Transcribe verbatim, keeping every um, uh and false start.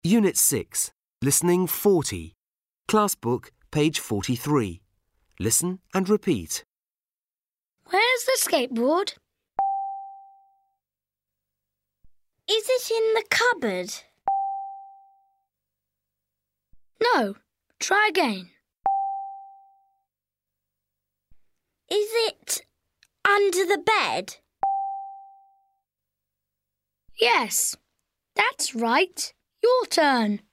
Unit six, Listening forty. Class book, page forty-three. Listen and repeat. Where's the skateboard? Is it in the cupboard? No. Try again. Is it under the bed? Yes, that's right. Your turn.